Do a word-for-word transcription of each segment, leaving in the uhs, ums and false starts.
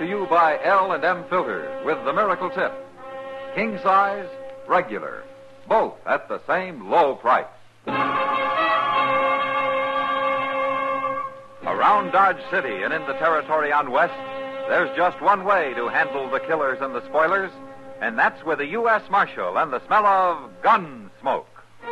to you by L and M Filters with the Miracle Tip. King size, regular, both at the same low price. Around Dodge City and in the territory on West, there's just one way to handle the killers and the spoilers, and that's with a U S Marshal and the smell of gun smoke.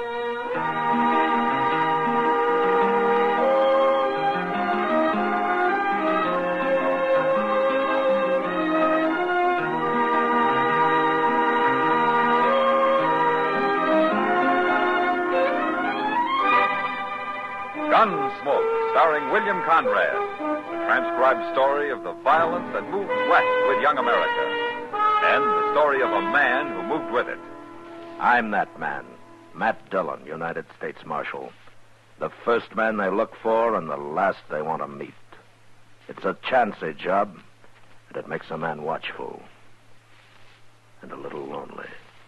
Gunsmoke, starring William Conrad, the transcribed story of the violence that moved west with young America, and the story of a man who moved with it. I'm that man, Matt Dillon, United States Marshal. The first man they look for and the last they want to meet. It's a chancy job, and it makes a man watchful and a little lonely.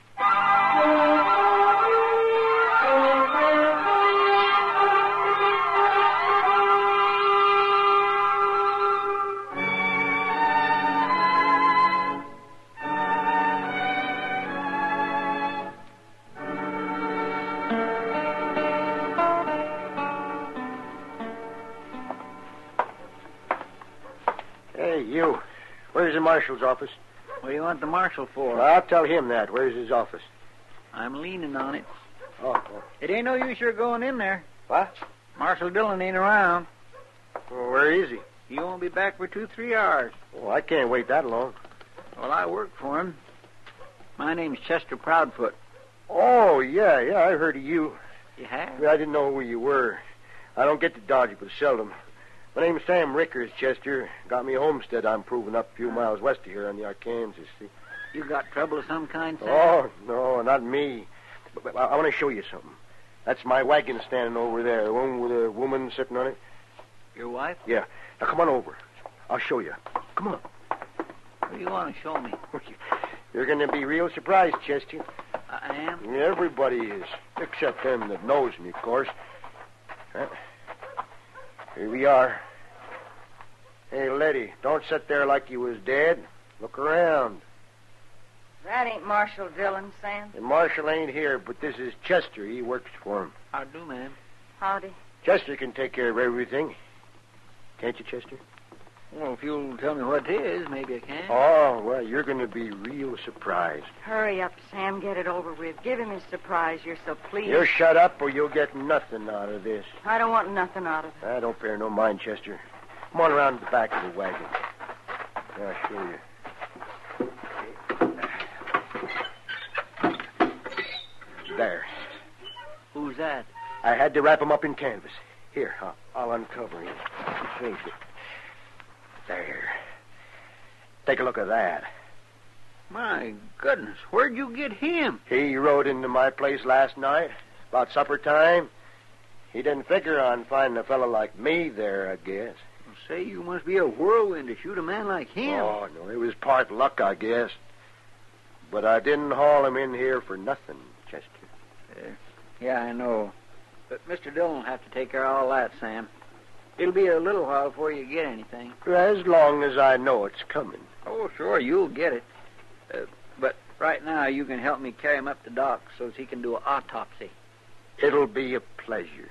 You. Where's the marshal's office? What do you want the marshal for? Well, I'll tell him that. Where's his office? I'm leaning on it. Oh, oh. It ain't no use you're going in there. What? Marshal Dillon ain't around. Well, where is he? He won't be back for two, three hours. Oh, I can't wait that long. Well, I work for him. My name's Chester Proudfoot. Oh, yeah, yeah, I heard of you. You have? But I didn't know who you were. I don't get to Dodge but seldom. My name's Sam Rickers, Chester. Got me a homestead I'm proving up a few miles west of here on the Arkansas, see? You got trouble of some kind, Sam? Oh, no, not me. But, but I want to show you something. That's my wagon standing over there, the one with a woman sitting on it. Your wife? Yeah. Now, come on over. I'll show you. Come on. What do you want to show me? You're going to be real surprised, Chester. I am? Everybody is, except them that knows me, of course. Huh? Here we are. Hey, lady, don't sit there like you was dead. Look around. That ain't Marshal Dillon, Sam. The marshal ain't here, but this is Chester. He works for him. How do, ma'am? Howdy. Chester can take care of everything. Can't you, Chester? Well, if you'll tell me what it is, maybe I can. Oh, well, you're going to be real surprised. Hurry up, Sam. Get it over with. Give him his surprise. You're so pleased. You shut up or you'll get nothing out of this. I don't want nothing out of it. I don't pay no mind, Chester. Come on around to the back of the wagon. I'll show you. There. Who's that? I had to wrap him up in canvas. Here, I'll, I'll uncover him. Face it. There. Take a look at that. My goodness, where'd you get him? He rode into my place last night, about supper time. He didn't figure on finding a fellow like me there, I guess. Well, say, you must be a whirlwind to shoot a man like him. Oh, no, it was part luck, I guess. But I didn't haul him in here for nothing, Chester. Uh, yeah, I know. But Mister Dillon will have to take care of all that, Sam. It'll be a little while before you get anything. As long as I know it's coming. Oh, sure, you'll get it. Uh, but right now, you can help me carry him up to Doc so he can do an autopsy. It'll be a pleasure.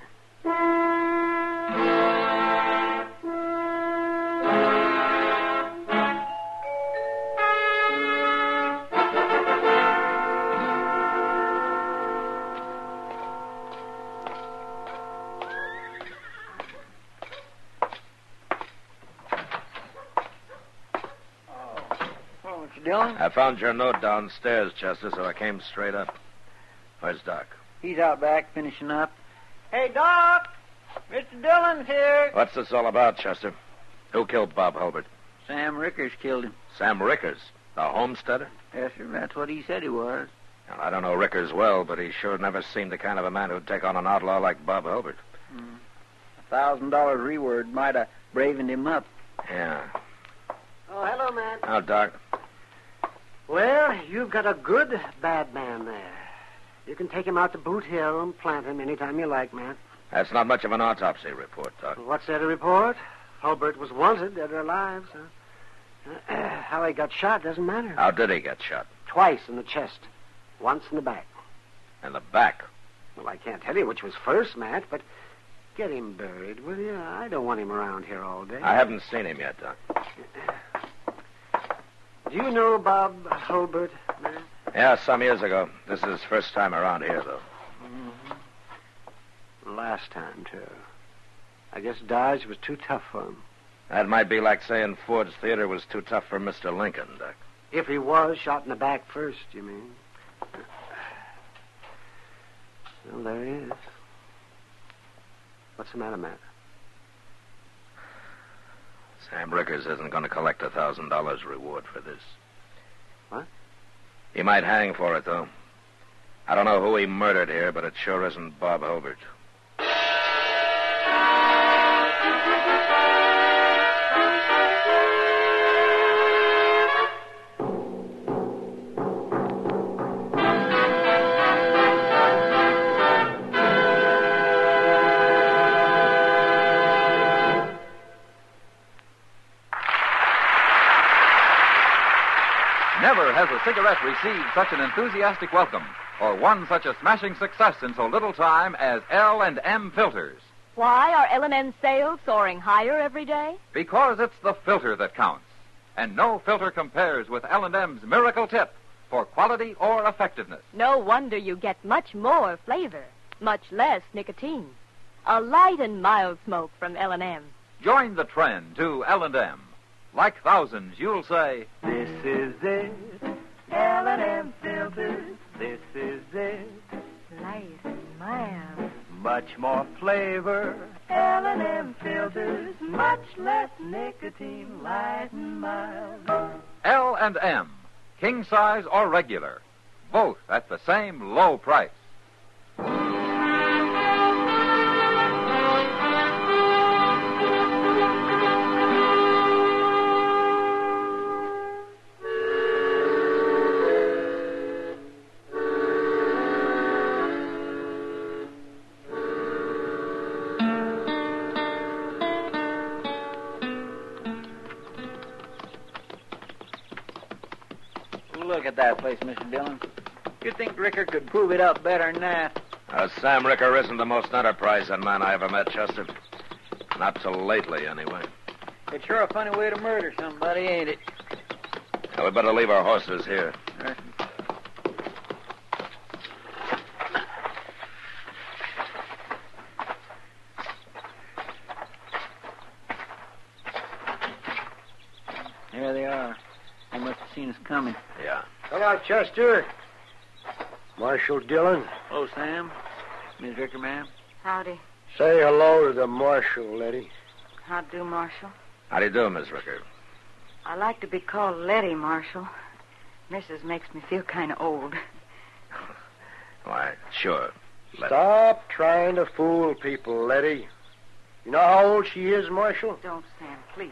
Dillon? I found your note downstairs, Chester, so I came straight up. Where's Doc? He's out back finishing up. Hey, Doc! Mister Dillon's here. What's this all about, Chester? Who killed Bob Hulbert? Sam Rickers killed him. Sam Rickers, the homesteader? Yes, sir. That's what he said he was. Well, I don't know Rickers well, but he sure never seemed the kind of a man who'd take on an outlaw like Bob Hulbert. Mm. A thousand dollars reward might have bravened him up. Yeah. Oh, hello, Matt. Oh, Doc. Well, you've got a good bad man there. You can take him out to Boot Hill and plant him anytime you like, Matt. That's not much of an autopsy report, Doc. What's there to report? Hulbert was wanted, dead or alive, so... Uh, how he got shot doesn't matter. How did he get shot? Twice in the chest. Once in the back. In the back. Well, I can't tell you which was first, Matt, but get him buried, will you? I don't want him around here all day. I haven't seen him yet, Doc. Do you know Bob Hulbert, Matt? Yeah, some years ago. This is his first time around here, though. Mm-hmm. Last time, too. I guess Dodge was too tough for him. That might be like saying Ford's Theater was too tough for Mister Lincoln, Doc. If he was shot in the back first, you mean? Well, there he is. What's the matter, Matt? Sam Rickers isn't going to collect a thousand dollars reward for this. What? He might hang for it, though. I don't know who he murdered here, but it sure isn't Bob Hulbert. Never has a cigarette received such an enthusiastic welcome or won such a smashing success in so little time as L and M filters. Why are L and M sales soaring higher every day? Because it's the filter that counts. And no filter compares with L and M's Miracle Tip for quality or effectiveness. No wonder you get much more flavor, much less nicotine. A light and mild smoke from L and M. Join the trend to L and M. Like thousands, you'll say, "This is it, L and M filters. This is it, Light and mild. much more flavor. L and M filters, much less nicotine, light and mild." L and M, king size or regular, both at the same low price. Look at that place, Mister Dillon. You'd think Ricker could prove it up better than that. Uh, Sam Ricker isn't the most enterprising man I ever met, Chester. Not till lately, anyway. It's sure a funny way to murder somebody, ain't it? Now, we better leave our horses here. Right. There they are. They must have seen us coming. Yeah. Hello, Chester. Marshal Dillon. Hello, Sam. Miss Ricker, ma'am. Howdy. Say hello to the marshal, Letty. How do, Marshal? How do you do, Miss Ricker? I like to be called Letty, Marshal. Missus makes me feel kind of old. Why, sure. Let- Stop trying to fool people, Letty. You know how old she is, Marshal? Don't, Sam, please.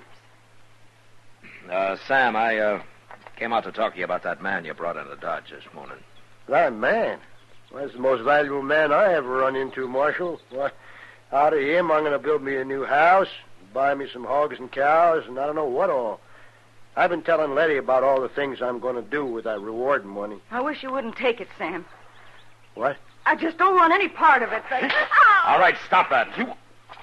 Uh, Sam, I, uh, came out to talk to you about that man you brought into Dodge this morning. That man? Well, that's the most valuable man I ever run into, Marshal. Well, out of him, I'm going to build me a new house, buy me some hogs and cows, and I don't know what all. I've been telling Letty about all the things I'm going to do with that reward money. I wish you wouldn't take it, Sam. What? I just don't want any part of it. They... All right, stop that. You...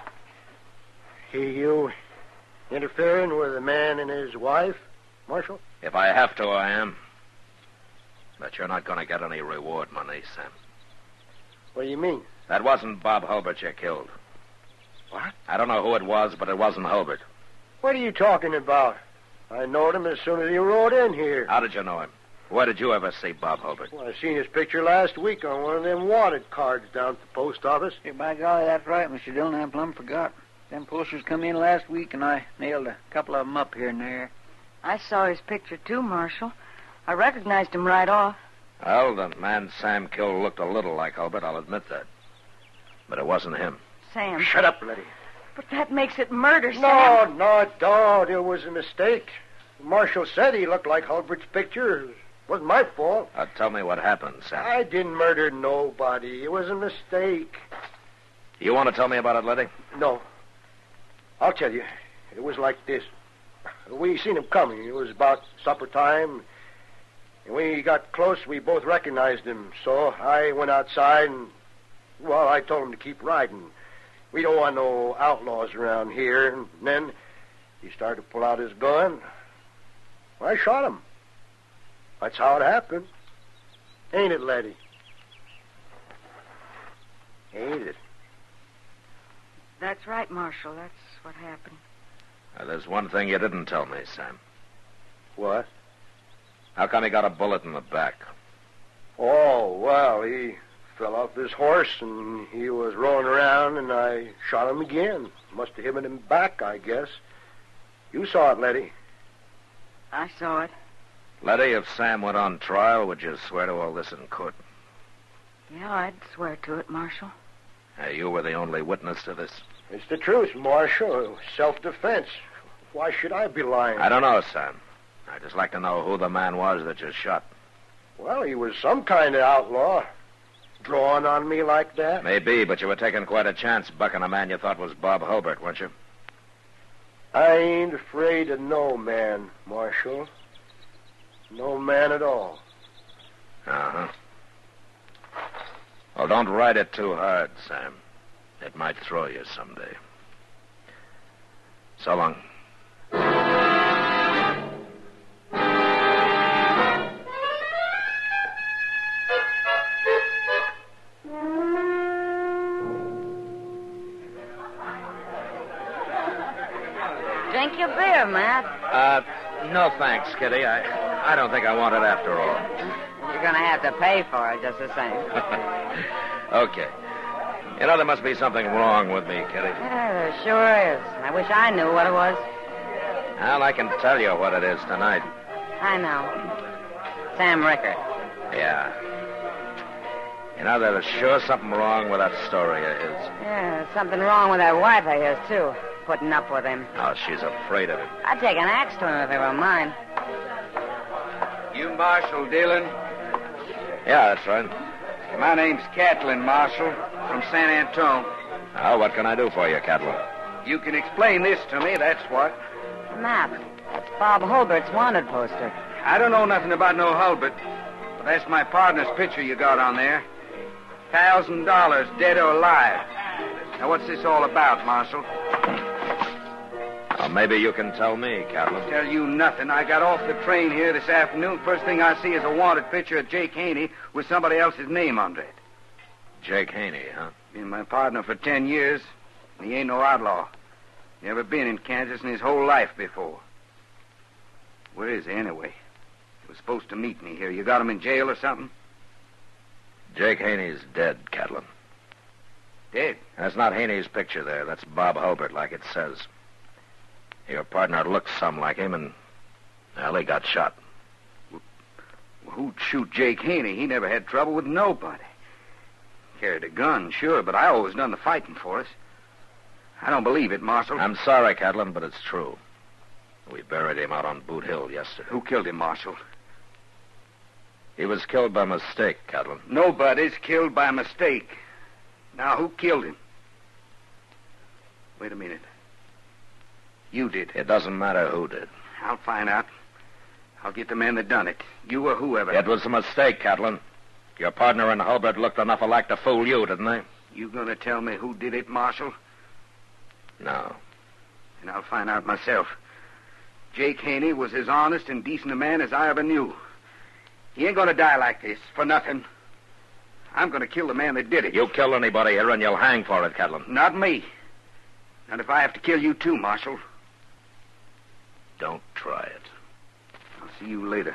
He, you interfering with a man and his wife, Marshal? If I have to, I am. But you're not going to get any reward money, Sam. What do you mean? That wasn't Bob Hulbert you killed. What? I don't know who it was, but it wasn't Hulbert. What are you talking about? I knowed him as soon as he rode in here. How did you know him? Where did you ever see Bob Hulbert? Well, I seen his picture last week on one of them wanted cards down at the post office. Hey, by golly, that's right, Mister Dillon. I plumb forgot. Them posters come in last week, and I nailed a couple of them up here and there. I saw his picture, too, Marshal. I recognized him right off. Well, the man Sam killed looked a little like Hulbert, I'll admit that. But it wasn't him. Sam. Shut up, Letty. But that makes it murder, Sam. No, no, it don't. It was a mistake. The marshal said he looked like Hulbert's picture. It wasn't my fault. Uh, tell me what happened, Sam. I didn't murder nobody. It was a mistake. You want to tell me about it, Letty? No. I'll tell you. It was like this. We seen him coming. It was about supper time. And when he got close, we both recognized him. So I went outside and, well, I told him to keep riding. We don't want no outlaws around here. And then he started to pull out his gun. I shot him. That's how it happened. Ain't it, Letty? Ain't it? That's right, Marshal. That's what happened. Uh, there's one thing you didn't tell me, Sam. What? How come he got a bullet in the back? Oh, well, he fell off his horse, and he was rolling around, and I shot him again. Must have hit him in the back, I guess. You saw it, Letty. I saw it. Letty, if Sam went on trial, would you swear to all this in court? Yeah, I'd swear to it, Marshal. Uh, you were the only witness to this? It's the truth, Marshal. Self-defense. Why should I be lying? I don't know, Sam. I'd just like to know who the man was that you shot. Well, he was some kind of outlaw. Drawing on me like that? Maybe, but you were taking quite a chance bucking a man you thought was Bob Hulbert, weren't you? I ain't afraid of no man, Marshal. No man at all. Uh-huh. Well, don't ride it too hard, Sam. It might throw you someday. So long. Drink your beer, Matt. Uh, no thanks, Kitty. I, I don't think I want it after all. You're going to have to pay for it just the same. Okay. You know, there must be something wrong with me, Kitty. Yeah, there sure is. I wish I knew what it was. Well, I can tell you what it is tonight. I know. Sam Rickard. Yeah. You know, there's sure something wrong with that story of his. Yeah, there's something wrong with that wife of his, too. Putting up with him. Oh, she's afraid of him. I'd take an axe to him if he were mine. You Marshal Dillon? Yeah, that's right. My name's Catlin, Marshal, from San Antone. Oh, what can I do for you, Catlin? You can explain this to me, that's what. Map. That's Bob Hulbert's wanted poster. I don't know nothing about no Hulbert, but that's my partner's picture you got on there. Thousand dollars, dead or alive. Now, what's this all about, Marshal? Well, maybe you can tell me, Catlin. Tell you nothing. I got off the train here this afternoon. First thing I see is a wanted picture of Jake Haney with somebody else's name under it. Jake Haney, huh? Been my partner for ten years, and he ain't no outlaw. Never been in Kansas in his whole life before. Where is he, anyway? He was supposed to meet me here. You got him in jail or something? Jake Haney's dead, Catlin. Dead? That's not Haney's picture there. That's Bob Hulbert, like it says. Your partner looks some like him, and, well, he got shot. Well, who'd shoot Jake Haney? He never had trouble with nobody. Carried a gun, sure, but I always done the fighting for us. I don't believe it, Marshal. I'm sorry, Catlin, but it's true. We buried him out on Boot Hill yesterday. Who killed him, Marshal? He was killed by mistake, Catlin. Nobody's killed by mistake. Now, who killed him? Wait a minute. You did. It doesn't matter who did. I'll find out. I'll get the man that done it. You or whoever. It was a mistake, Catlin. Your partner and Hulbert looked enough alike to fool you, didn't they? You gonna tell me who did it, Marshal? No. And I'll find out myself. Jake Haney was as honest and decent a man as I ever knew. He ain't gonna die like this, for nothing. I'm gonna kill the man that did it. You kill anybody here and you'll hang for it, Catlin. Not me. Not if I have to kill you too, Marshal. Don't try it. I'll see you later.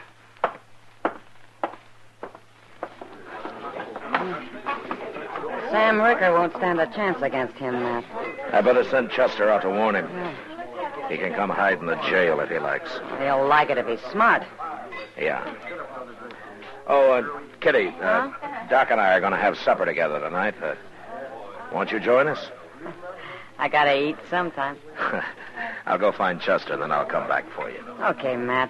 Sam Ricker won't stand a chance against him, Matt. I better send Chester out to warn him. Yeah. He can come hide in the jail if he likes. He'll like it if he's smart. Yeah. Oh, uh, Kitty, uh, Huh? Doc and I are going to have supper together tonight. Uh, won't you join us? I gotta eat sometime. I'll go find Chester, then I'll come back for you. Okay, Matt.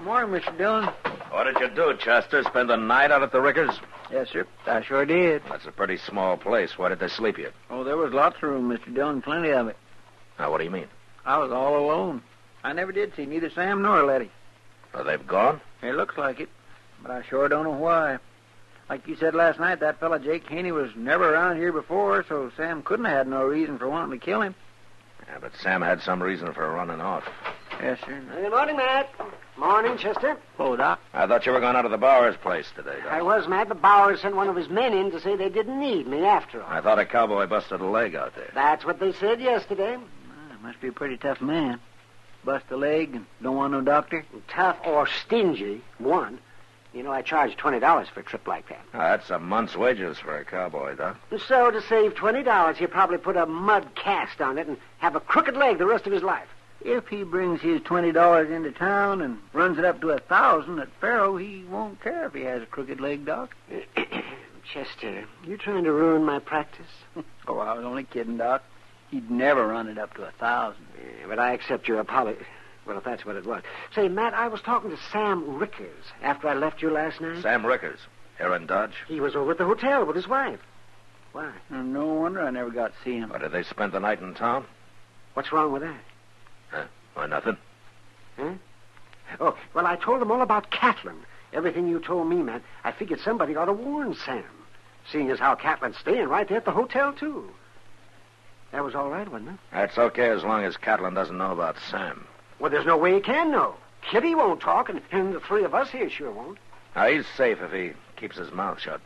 Morning, Mister Dillon. What did you do, Chester? Spend the night out at the Rickers? Yes, sir. I sure did. That's a pretty small place. Why did they sleep you? Oh, there was lots of room, Mister Dillon. Plenty of it. Now, what do you mean? I was all alone. I never did see neither Sam nor Letty. Well, they've gone? It looks like it, but I sure don't know why. Like you said last night, that fella Jake Haney was never around here before, so Sam couldn't have had no reason for wanting to kill him. Yeah, but Sam had some reason for running off. Yes, sir. Good morning, Matt. Morning, Chester. Oh, Doc. I thought you were going out to the Bowers place today, Doc. I was, Matt, but Bowers sent one of his men in to say they didn't need me after all. I thought a cowboy busted a leg out there. That's what they said yesterday. Well, must be a pretty tough man. Bust a leg and don't want no doctor? Tough or stingy, one. You know, I charge twenty dollars for a trip like that. Oh, that's a month's wages for a cowboy, Doc. So, to save twenty dollars, he'll probably put a mud cast on it and have a crooked leg the rest of his life. If he brings his twenty dollars into town and runs it up to a thousand at Faro, he won't care if he has a crooked leg, Doc. Chester, you trying to ruin my practice? Oh, I was only kidding, Doc. He'd never run it up to a thousand. Yeah, but I accept your apology. Well, if that's what it was. Say, Matt, I was talking to Sam Rickers after I left you last night. Sam Rickers, here in Dodge. He was over at the hotel with his wife. Why? No wonder I never got to see him. Or did they spend the night in town? What's wrong with that? Huh? Why, nothing. Huh? Oh, well, I told them all about Catlin. Everything you told me, Matt. I figured somebody ought to warn Sam, seeing as how Catlin's staying right there at the hotel, too. That was all right, wasn't it? That's okay as long as Catlin doesn't know about Sam. Well, there's no way he can know. Kitty won't talk, and, and the three of us here sure won't. Now, he's safe if he keeps his mouth shut.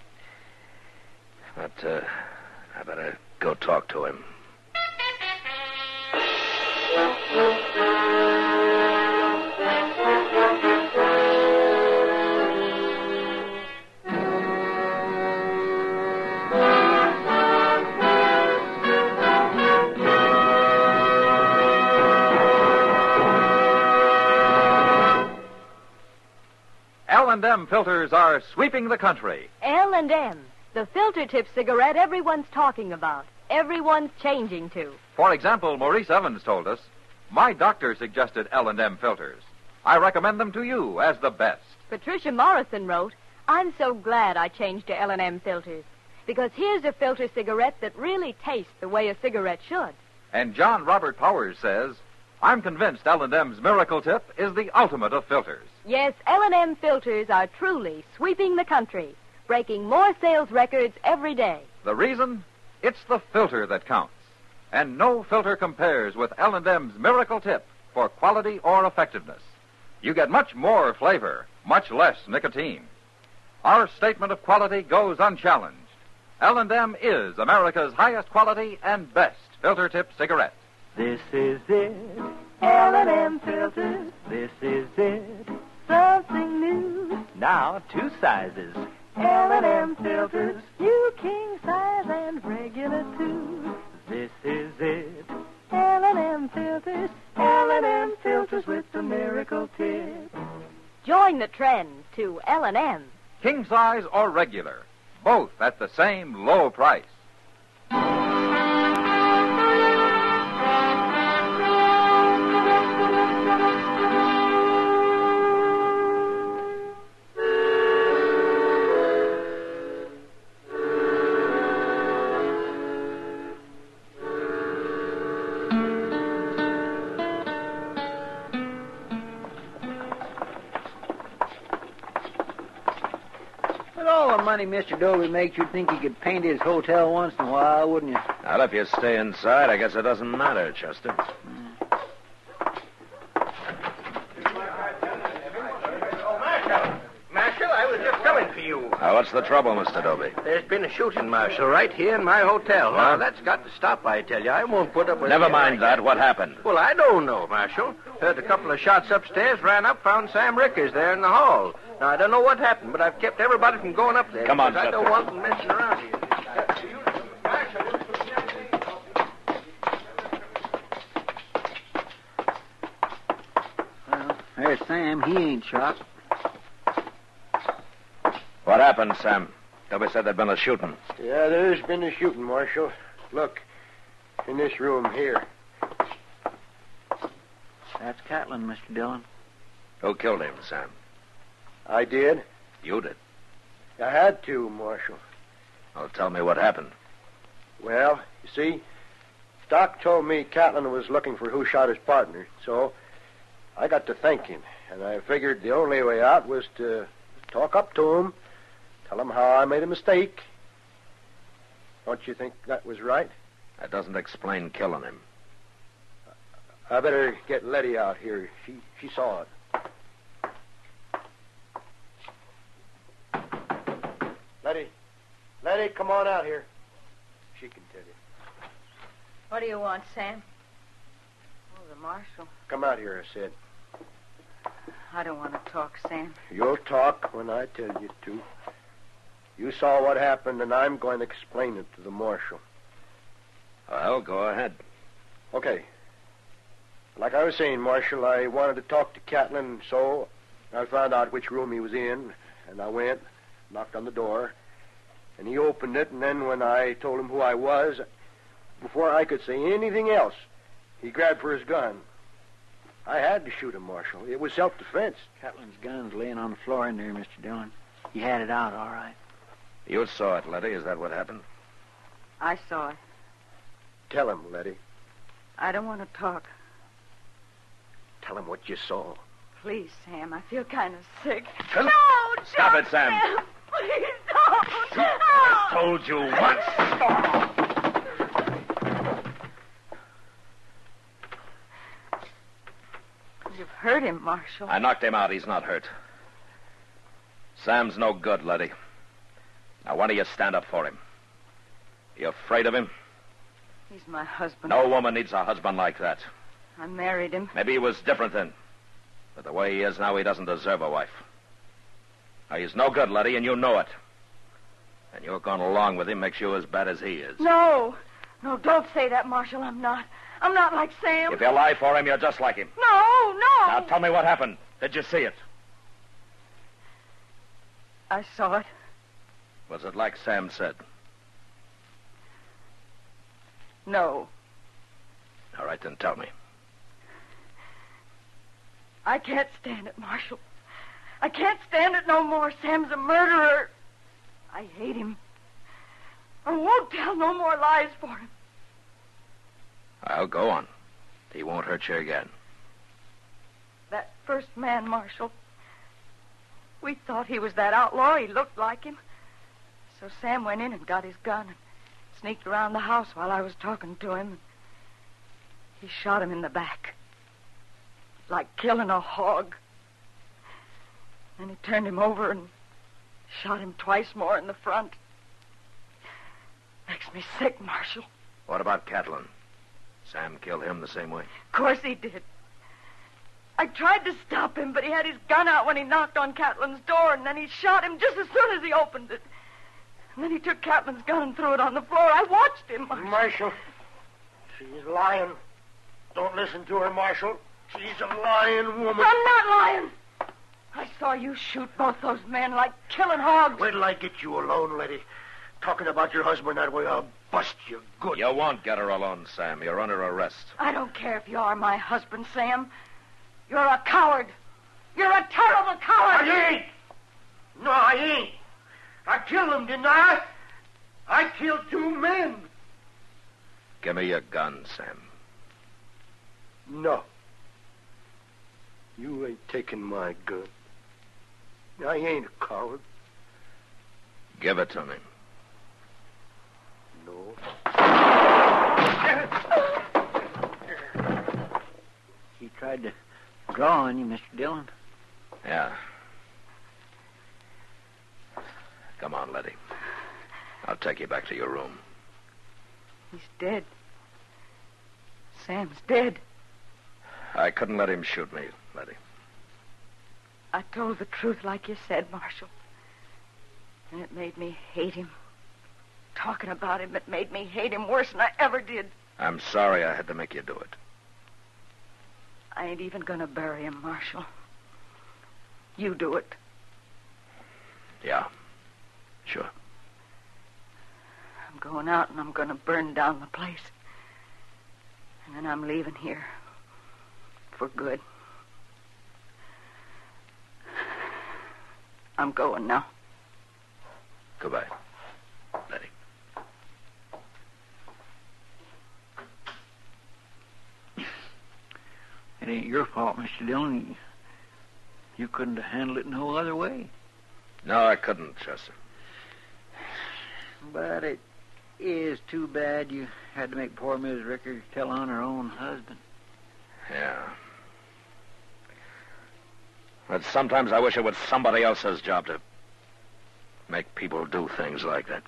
But, uh, I better go talk to him. L and M filters are sweeping the country. L and M, the filter tip cigarette everyone's talking about, everyone's changing to. For example, Maurice Evans told us, my doctor suggested L and M filters. I recommend them to you as the best. Patricia Morrison wrote, I'm so glad I changed to L and M filters, because here's a filter cigarette that really tastes the way a cigarette should. And John Robert Powers says, I'm convinced L and M's Miracle Tip is the ultimate of filters. Yes, L and M filters are truly sweeping the country, breaking more sales records every day. The reason? It's the filter that counts. And no filter compares with L and M's Miracle Tip for quality or effectiveness. You get much more flavor, much less nicotine. Our statement of quality goes unchallenged. L and M is America's highest quality and best filter tip cigarette. This is it, L and M filters. This is it, something new. Now two sizes, L and M filters. You king size and regular too. This is it, L and M filters. L and M filters with the Miracle Tip. Join the trend to L and M. King size or regular, both at the same low price. With all the money Mister Dobie makes, you'd think he could paint his hotel once in a while, wouldn't you? Well, if you stay inside, I guess it doesn't matter, Chester. Marshal, I was just coming for you. Now, what's the trouble, Mister Dobie? There's been a shooting, Marshal, right here in my hotel. What? Now, that's got to stop, I tell you. I won't put up with Never it mind like that. What happened? Well, I don't know, Marshal. Heard a couple of shots upstairs, ran up, found Sam Rickers there in the hall. Now, I don't know what happened, but I've kept everybody from going up there. Come on, because I don't Chester. want them messing around here. Well, there's Sam. He ain't shot. What happened, Sam? Dobie said there'd been a shooting. Yeah, there's been a shooting, Marshal. Look, in this room here. That's Catlin, Mister Dillon. Who killed him, Sam? I did. You did. I had to, Marshal. Well, tell me what happened. Well, you see, Doc told me Catlin was looking for who shot his partner, so I got to thinking, and I figured the only way out was to talk up to him, tell him how I made a mistake. Don't you think that was right? That doesn't explain killing him. I better get Letty out here. She she saw it. Letty. Letty, come on out here. She can tell you. What do you want, Sam? Oh, the marshal. Come out here, I said. I don't want to talk, Sam. You'll talk when I tell you to. You saw what happened, and I'm going to explain it to the marshal. Well, go ahead. Okay. Like I was saying, Marshal, I wanted to talk to Catlin, so I found out which room he was in, and I went, knocked on the door, and he opened it, and then when I told him who I was, before I could say anything else, he grabbed for his gun. I had to shoot him, Marshal. It was self-defense. Catlin's gun's laying on the floor in there, Mister Dillon. He had it out, all right. You saw it, Letty. Is that what happened? I saw it. Tell him, Letty. I don't want to talk. Tell him what you saw. Please, Sam. I feel kind of sick. Come- No, Stop don't, it, Sam. Sam. Please don't. No. I told you once. You've hurt him, Marshal. I knocked him out. He's not hurt. Sam's no good, Letty. Now, why don't you stand up for him? You afraid of him? He's my husband. No woman needs a husband like that. I married him. Maybe he was different then. But the way he is now, he doesn't deserve a wife. Now, he's no good, Letty, and you know it. And you're going along with him makes you as bad as he is. No. No, don't say that, Marshal. I'm not. I'm not like Sam. If you lie for him, you're just like him. No, no. Now, tell me what happened. Did you see it? I saw it. Was it like Sam said? No. All right, then tell me. I can't stand it, Marshal. I can't stand it no more. Sam's a murderer. I hate him. I won't tell no more lies for him. I'll go on. He won't hurt you again. That first man, Marshal. We thought he was that outlaw. He looked like him. So Sam went in and got his gun and sneaked around the house while I was talking to him. He shot him in the back. Like killing a hog. Then he turned him over and shot him twice more in the front. Makes me sick, Marshal. What about Catlin? Sam killed him the same way? Of course he did. I tried to stop him, but he had his gun out when he knocked on Catlin's door, and then he shot him just as soon as he opened it. And then he took Catlin's gun and threw it on the floor. I watched him, Marshal. Marshal, she's lying. Don't listen to her, Marshal. She's a lying woman. I'm not lying. I saw you shoot both those men like killing hogs. Wait till I get you alone, Letty. Talking about your husband that way, I'll bust you good. You won't get her alone, Sam. You're under arrest. I don't care if you are my husband, Sam. You're a coward. You're a terrible coward. I ain't. No, I ain't. I killed him, didn't I? I killed two men. Give me your gun, Sam. No. You ain't taking my gun. I ain't a coward. Give it to me. No. He tried to draw on you, Mister Dillon. Yeah. Come on, Letty. I'll take you back to your room. He's dead. Sam's dead. I couldn't let him shoot me, Letty. I told the truth like you said, Marshal. And it made me hate him. Talking about him, it made me hate him worse than I ever did. I'm sorry I had to make you do it. I ain't even gonna bury him, Marshal. You do it. Yeah. Sure. I'm going out and I'm gonna burn down the place. And then I'm leaving here. For good. I'm going now. Goodbye, Letty. It ain't your fault, Mister Dillon. You couldn't have handled it no other way. No, I couldn't, Chester. But it is too bad you had to make poor Miss Rickard tell on her own husband. Yeah. But sometimes I wish it was somebody else's job to make people do things like that.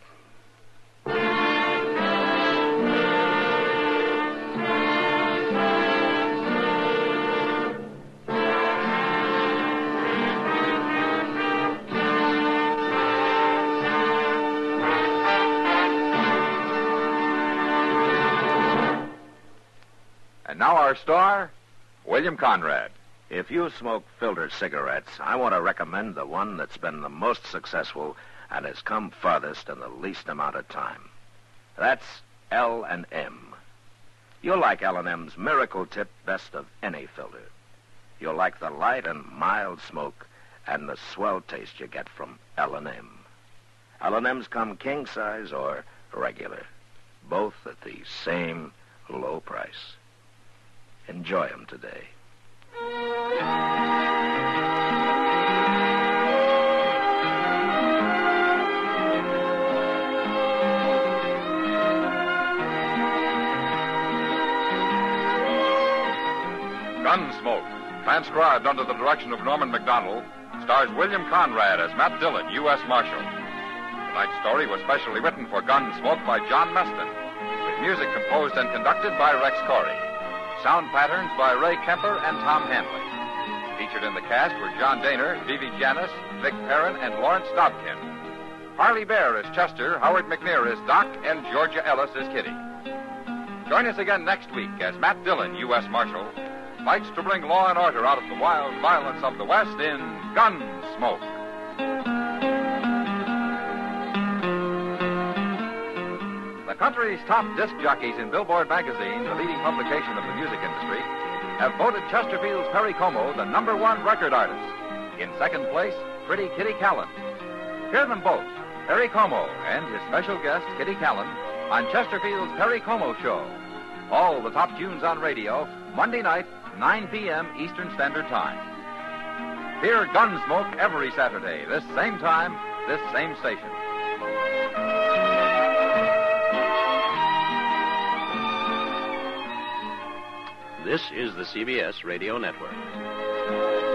And now our star, William Conrad. If you smoke filter cigarettes, I want to recommend the one that's been the most successful and has come farthest in the least amount of time. That's L and M. You'll like L and M's Miracle Tip best of any filter. You'll like the light and mild smoke and the swell taste you get from L and M. L and M's come king size or regular, both at the same low price. Enjoy them today. Gunsmoke, transcribed under the direction of Norman Macdonald, stars William Conrad as Matt Dillon, U S Marshal. Tonight's story was specially written for Gunsmoke by John Meston, with music composed and conducted by Rex Corey. Sound patterns by Ray Kemper and Tom Hanley. Featured in the cast were John Daner, Vivi Janis, Vic Perrin, and Lawrence Dobkin. Harley Bear as Chester, Howard McNear as Doc, and Georgia Ellis as Kitty. Join us again next week as Matt Dillon, U S Marshal, fights to bring law and order out of the wild violence of the West in Gunsmoke. The country's top disc jockeys in Billboard magazine, the leading publication of the music industry, have voted Chesterfield's Perry Como the number one record artist. In second place, Pretty Kitty Callan. Hear them both, Perry Como and his special guest, Kitty Callan, on Chesterfield's Perry Como Show. All the top tunes on radio, Monday night, nine p.m. Eastern Standard Time. Hear Gunsmoke every Saturday, this same time, this same station. This is the C B S Radio Network.